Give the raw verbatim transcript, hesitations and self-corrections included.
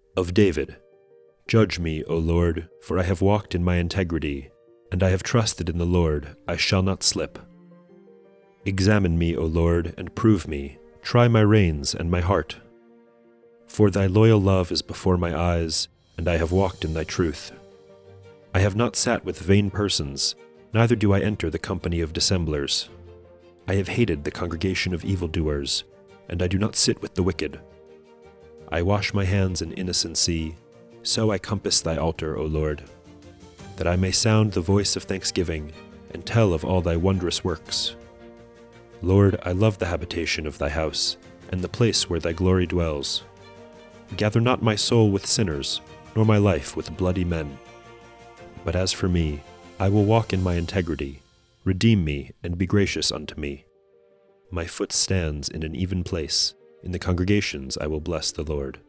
Of David. Judge me, O Lord, for I have walked in my integrity, and I have trusted in the Lord, I shall not slip. Examine me, O Lord, and prove me, try my reins and my heart. For thy loyal love is before my eyes, and I have walked in thy truth. I have not sat with vain persons, neither do I enter the company of dissemblers. I have hated the congregation of evildoers, and I do not sit with the wicked. I wash my hands in innocency, so I compass thy altar, O Lord, that I may sound the voice of thanksgiving, and tell of all thy wondrous works. Lord, I love the habitation of thy house, and the place where thy glory dwells. Gather not my soul with sinners, nor my life with bloody men. But as for me, I will walk in my integrity. Redeem me, and be gracious unto me. My foot stands in an even place. In the congregations I will bless the Lord.